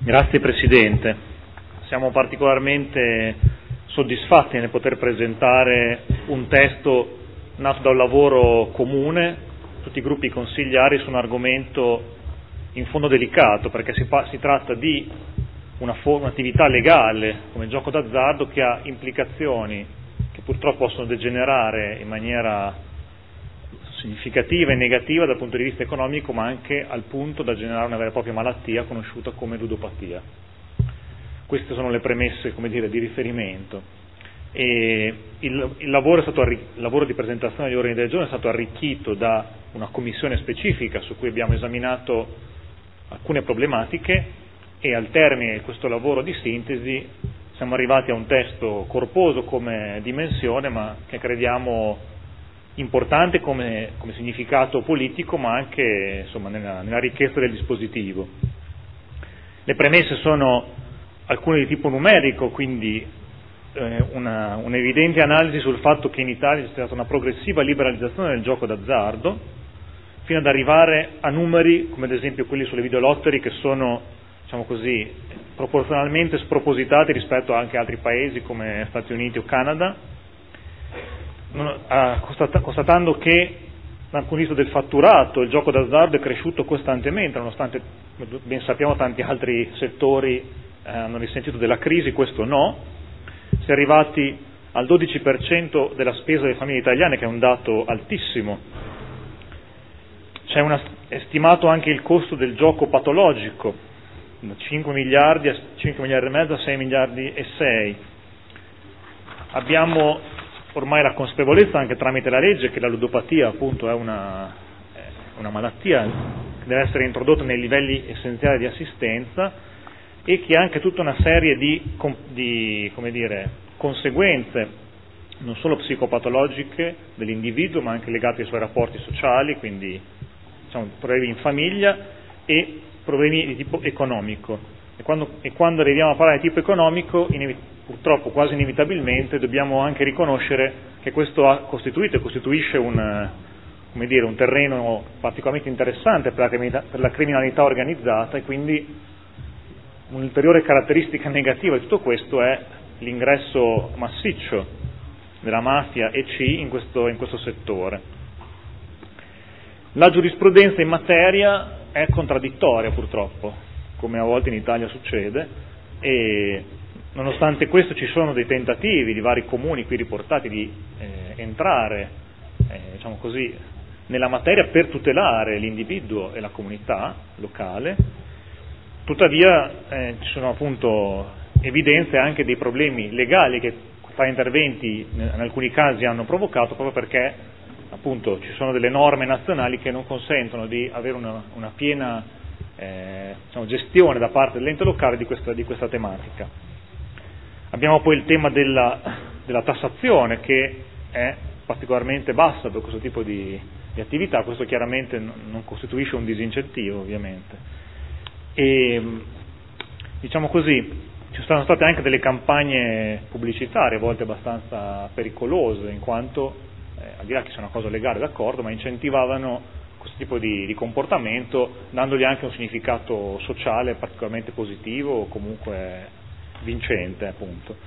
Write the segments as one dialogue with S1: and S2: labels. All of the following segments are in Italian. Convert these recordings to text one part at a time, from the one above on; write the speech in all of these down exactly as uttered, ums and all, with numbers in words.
S1: Grazie Presidente. Siamo particolarmente soddisfatti nel poter presentare un testo nato da un lavoro comune, tutti i gruppi consigliari, su un argomento in fondo delicato, perché si, pa- si tratta di una for- un'attività legale come il gioco d'azzardo che ha implicazioni che purtroppo possono degenerare in maniera significativa e negativa dal punto di vista economico, ma anche al punto da generare una vera e propria malattia conosciuta come ludopatia. Queste sono le premesse, come dire, di riferimento. E il, il, lavoro è stato arri- il lavoro di presentazione degli ordini del giorno è stato arricchito da una commissione specifica su cui abbiamo esaminato alcune problematiche, e al termine di questo lavoro di sintesi siamo arrivati a un testo corposo come dimensione, ma che crediamo importante come, come significato politico, ma anche insomma, nella, nella ricchezza del dispositivo. Le premesse sono alcune di tipo numerico, quindi eh, una, un'evidente analisi sul fatto che in Italia c'è stata una progressiva liberalizzazione del gioco d'azzardo, fino ad arrivare a numeri come ad esempio quelli sulle videolottery, che sono, diciamo così, proporzionalmente spropositati rispetto anche a altri paesi come Stati Uniti o Canada, constatando che dal punto di vista del fatturato il gioco d'azzardo è cresciuto costantemente, nonostante ben sappiamo tanti altri settori eh, hanno risentito della crisi, questo no. Si è arrivati al dodici per cento della spesa delle famiglie italiane, che è un dato altissimo. C'è una, è stimato anche il costo del gioco patologico, da cinque miliardi a cinque miliardi e mezzo a sei miliardi e sei. Abbiamo ormai la consapevolezza anche tramite la legge che la ludopatia appunto è una, è una malattia che deve essere introdotta nei livelli essenziali di assistenza, e che ha anche tutta una serie di, di come dire, conseguenze non solo psicopatologiche dell'individuo, ma anche legate ai suoi rapporti sociali, quindi diciamo, problemi in famiglia e problemi di tipo economico. E quando, e quando arriviamo a parlare di tipo economico, inevi- purtroppo quasi inevitabilmente dobbiamo anche riconoscere che questo ha costituito e costituisce un, come dire, un terreno particolarmente interessante per la, criminalità, per la criminalità organizzata, e quindi un'ulteriore caratteristica negativa di tutto questo è l'ingresso massiccio della mafia e C in questo, in questo settore. La giurisprudenza in materia è contraddittoria purtroppo, come a volte in Italia succede, e nonostante questo ci sono dei tentativi di vari comuni qui riportati di eh, entrare eh, diciamo così, nella materia per tutelare l'individuo e la comunità locale. Tuttavia eh, ci sono appunto evidenze anche dei problemi legali che tali interventi in alcuni casi hanno provocato, proprio perché appunto ci sono delle norme nazionali che non consentono di avere una, una piena eh, diciamo, gestione da parte dell'ente locale di questa, di questa tematica. Abbiamo poi il tema della, della tassazione, che è particolarmente bassa per questo tipo di, di attività. Questo chiaramente non costituisce un disincentivo, ovviamente. E diciamo così, ci sono state anche delle campagne pubblicitarie a volte abbastanza pericolose, in quanto, eh, al di là che sia una cosa legale, d'accordo, ma incentivavano questo tipo di, di comportamento, dandogli anche un significato sociale particolarmente positivo o comunque vincente, appunto.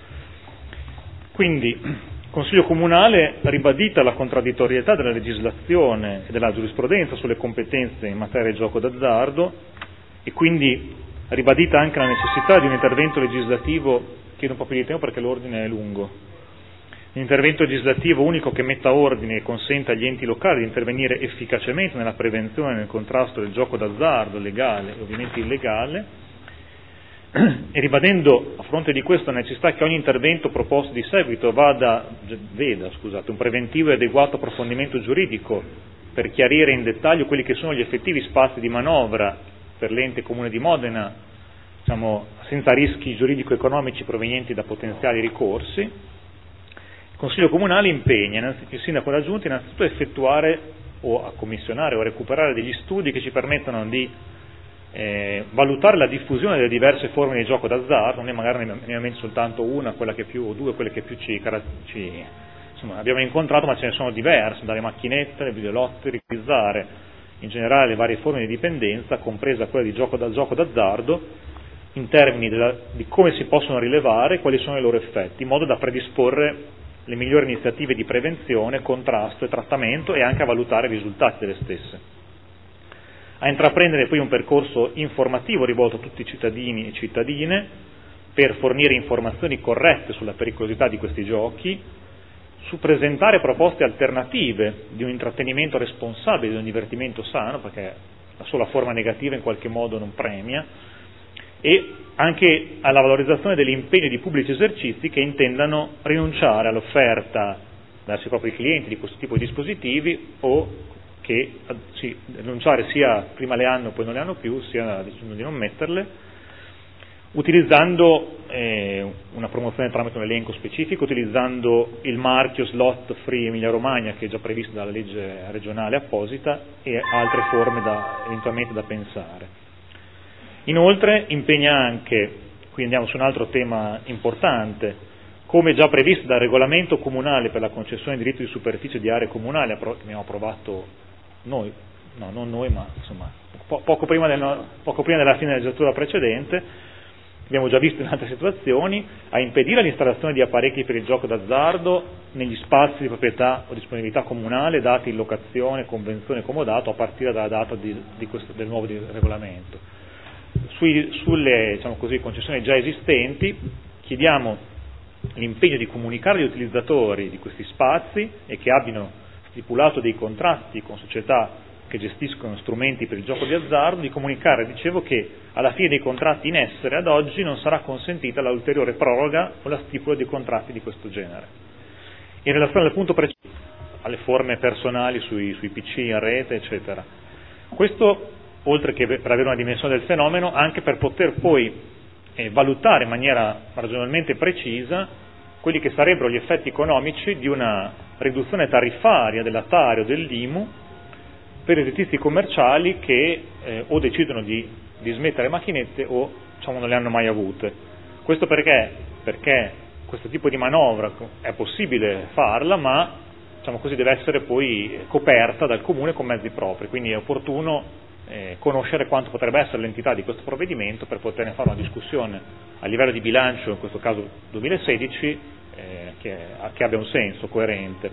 S1: Quindi il Consiglio Comunale, ribadita la contraddittorietà della legislazione e della giurisprudenza sulle competenze in materia di gioco d'azzardo, e quindi ribadita anche la necessità di un intervento legislativo, chiedo un po' più di tempo perché l'ordine è lungo, un intervento legislativo unico che metta ordine e consenta agli enti locali di intervenire efficacemente nella prevenzione e nel contrasto del gioco d'azzardo legale e ovviamente illegale, e ribadendo a fronte di questo la necessità che ogni intervento proposto di seguito vada, veda scusate, un preventivo e adeguato approfondimento giuridico per chiarire in dettaglio quelli che sono gli effettivi spazi di manovra per l'ente comune di Modena, diciamo, senza rischi giuridico-economici provenienti da potenziali ricorsi. Il Consiglio Comunale impegna il Sindaco e la Giunta innanzitutto a effettuare o a commissionare o a recuperare degli studi che ci permettano di Eh, valutare la diffusione delle diverse forme di gioco d'azzardo. Noi magari ne abbiamo soltanto una, quella che più, o due, quelle che più ci, ci insomma, abbiamo incontrato, ma ce ne sono diverse, dalle macchinette, le videolottery, in generale le varie forme di dipendenza, compresa quella di gioco da gioco d'azzardo, in termini della, di come si possono rilevare e quali sono i loro effetti, in modo da predisporre le migliori iniziative di prevenzione, contrasto e trattamento e anche a valutare i risultati delle stesse. A intraprendere poi un percorso informativo rivolto a tutti i cittadini e cittadine per fornire informazioni corrette sulla pericolosità di questi giochi, su presentare proposte alternative di un intrattenimento responsabile, di un divertimento sano, perché la sola forma negativa in qualche modo non premia, e anche alla valorizzazione degli impegni di pubblici esercizi che intendano rinunciare all'offerta verso i propri clienti di questo tipo di dispositivi o che sì, rinunciare sia prima le hanno poi non le hanno più, sia decidendo di non metterle, utilizzando eh, una promozione tramite un elenco specifico, utilizzando il marchio Slot Free Emilia Romagna che è già previsto dalla legge regionale apposita e altre forme da, eventualmente da pensare. Inoltre impegna anche, qui andiamo su un altro tema importante, come già previsto dal regolamento comunale per la concessione di diritto di superficie di aree comunali che abbiamo approvato noi, no non noi ma insomma po- poco, prima del, poco prima della fine della legislatura precedente, abbiamo già visto in altre situazioni, a impedire l'installazione di apparecchi per il gioco d'azzardo negli spazi di proprietà o disponibilità comunale dati in locazione, convenzione, comodato a partire dalla data di, di questo, del nuovo di, regolamento. Sui, sulle diciamo così, concessioni già esistenti chiediamo l'impegno di comunicare agli utilizzatori di questi spazi e che abbiano stipulato dei contratti con società che gestiscono strumenti per il gioco di azzardo, di comunicare, dicevo, che alla fine dei contratti in essere ad oggi non sarà consentita la ulteriore proroga o la stipula di contratti di questo genere. In relazione al punto preciso, alle forme personali sui, sui P C, in rete, eccetera. Questo oltre che per avere una dimensione del fenomeno, anche per poter poi eh, valutare in maniera ragionevolmente precisa quelli che sarebbero gli effetti economici di una riduzione tariffaria della Tari o dell'I M U per esercizi commerciali che eh, o decidono di, di smettere le macchinette o diciamo, non le hanno mai avute. Questo perché? Perché questo tipo di manovra è possibile farla, ma diciamo così, deve essere poi coperta dal Comune con mezzi propri, quindi è opportuno Eh, conoscere quanto potrebbe essere l'entità di questo provvedimento per poterne fare una discussione a livello di bilancio, in questo caso duemilasedici, eh, che, che abbia un senso coerente.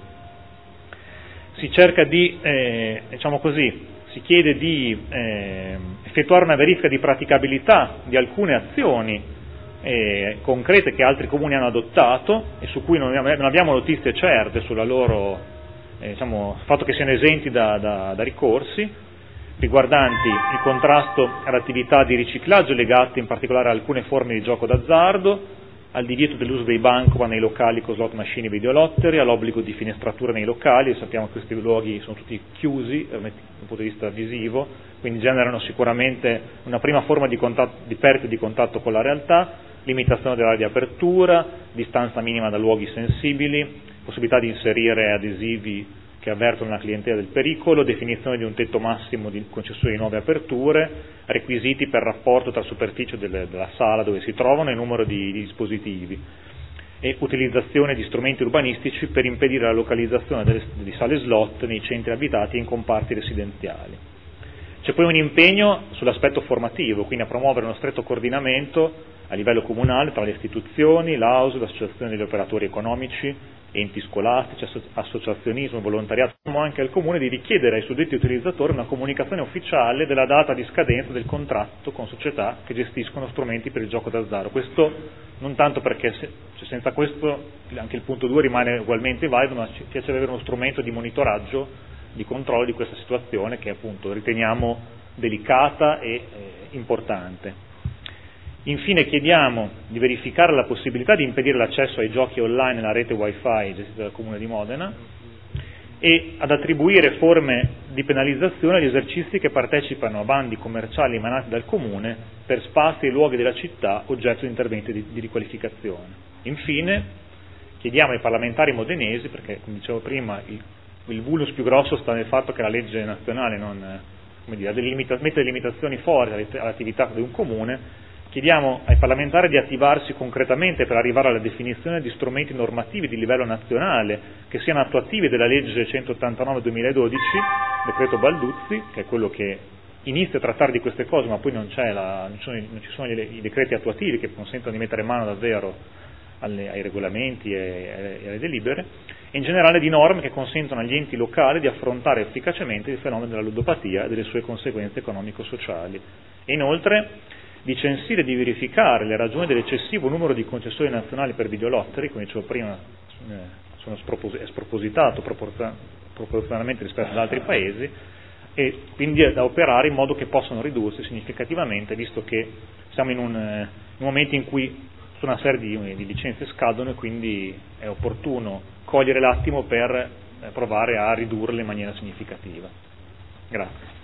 S1: Si cerca di, eh, diciamo così, si chiede di eh, effettuare una verifica di praticabilità di alcune azioni eh, concrete che altri comuni hanno adottato e su cui non abbiamo, non abbiamo notizie certe sulla loro, eh, diciamo, fatto che siano esenti da, da, da ricorsi, riguardanti il contrasto all'attività di riciclaggio legate in particolare a alcune forme di gioco d'azzardo, al divieto dell'uso dei bancomat nei locali con slot machine e videolottery, all'obbligo di finestratura nei locali, sappiamo che questi luoghi sono tutti chiusi dal punto di vista visivo, quindi generano sicuramente una prima forma di, contatto, di perdita di contatto con la realtà, limitazione dell'area di apertura, distanza minima da luoghi sensibili, possibilità di inserire adesivi che avvertono la clientela del pericolo, definizione di un tetto massimo di concessione di nuove aperture, requisiti per rapporto tra superficie delle, della sala dove si trovano e numero di, di dispositivi e utilizzazione di strumenti urbanistici per impedire la localizzazione delle, di sale slot nei centri abitati e in comparti residenziali. C'è poi un impegno sull'aspetto formativo, quindi a promuovere uno stretto coordinamento a livello comunale tra le istituzioni, l'A U S, l'associazione degli operatori economici, enti scolastici, associazionismo, volontariato, ma anche al Comune di richiedere ai suddetti utilizzatori una comunicazione ufficiale della data di scadenza del contratto con società che gestiscono strumenti per il gioco d'azzardo. Questo non tanto perché se, cioè senza questo anche il punto due rimane ugualmente valido, ma ci piace avere uno strumento di monitoraggio, di controllo di questa situazione che appunto riteniamo delicata e eh, importante. Infine chiediamo di verificare la possibilità di impedire l'accesso ai giochi online nella rete wifi gestita dal Comune di Modena e ad attribuire forme di penalizzazione agli esercizi che partecipano a bandi commerciali emanati dal Comune per spazi e luoghi della città oggetto di interventi di, di riqualificazione. Infine chiediamo ai parlamentari modenesi, perché come dicevo prima il, il vulnus più grosso sta nel fatto che la legge nazionale non, come dire, delimita, mette delle limitazioni forti all'attività di un comune. Chiediamo ai parlamentari di attivarsi concretamente per arrivare alla definizione di strumenti normativi di livello nazionale che siano attuativi della legge centottantanove duemiladodici, decreto Balduzzi, che è quello che inizia a trattare di queste cose ma poi non, c'è la, non, ci sono, non ci sono i decreti attuativi che consentono di mettere mano davvero alle, ai regolamenti e, e alle delibere, e in generale di norme che consentono agli enti locali di affrontare efficacemente il fenomeno della ludopatia e delle sue conseguenze economico-sociali, e inoltre di censire e di verificare le ragioni dell'eccessivo numero di concessioni nazionali per videolottery, come dicevo prima, eh, sono spropos- è spropositato proporzio- proporzionalmente rispetto ad altri paesi, e quindi da operare in modo che possano ridursi significativamente, visto che siamo in un, eh, in un momento in cui una serie di, di licenze scadono, e quindi è opportuno cogliere l'attimo per eh, provare a ridurle in maniera significativa. Grazie.